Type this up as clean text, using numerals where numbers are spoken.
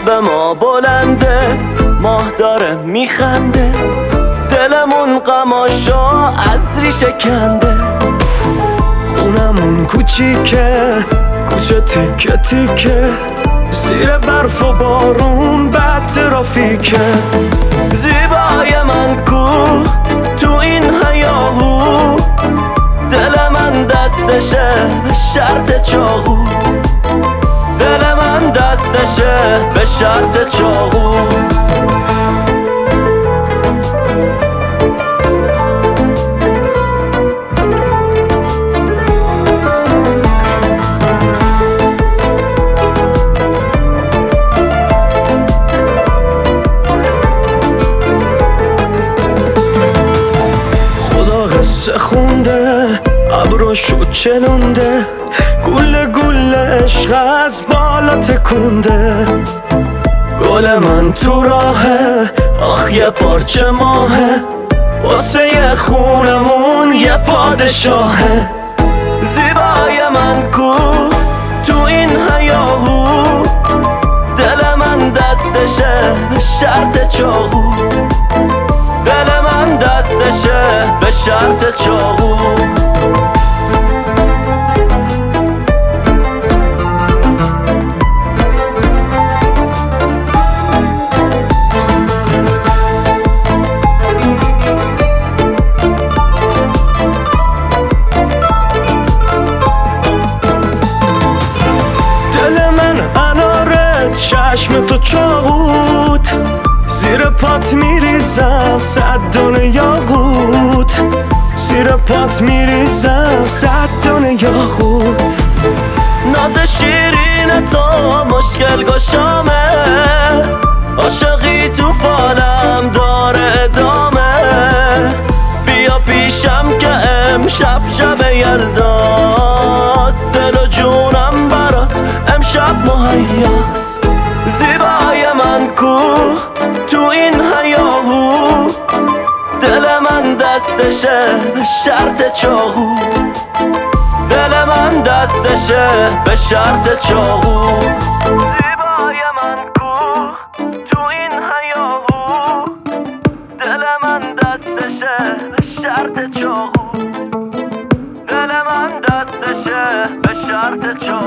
شب ما بلنده، ماه داره میخنده، دلمون غماشا از ریشه کنده. خونمون کوچیکه، کوچه تیکه تیکه، زیر برف و بارون بد ترافیکه. زیبای من کو تو این هیاهو، دل من دستشه به شرط چاقو، دل من دستشه به شرط چاقو. قصه خونده، ابروشو چلونده، گله گله عشق از بالا تکونده. گل من تو راهه، آخ یه پارچه ماهه، واسه یه خونمون یه پادشاهه. زیبای من کو تو این هیاهو، دل من دستشه به شرط چاقو، دل من دستشه به شرط چاقو. دل من اناره، چشم تو چاقوت، زیر پات میریزم 100 دونه یاقوت، زیر پات میریزم 100 دونه یاقوت. ناز شیرین تو مشکل گشامه، عاشقی تو فالم داره ادامه. بیا پیشم که امشب شب یلداست، دل و جونم برات امشب مهیاست. زیبای من کو تو این هیاهو، دل من دستشه به شرط چاقو، دل من دستشه به شرط چاقو. زیبای من کو تو این هیاهو، دل من دستشه به شرط چاقو، دل من دستشه به شرط چاقو.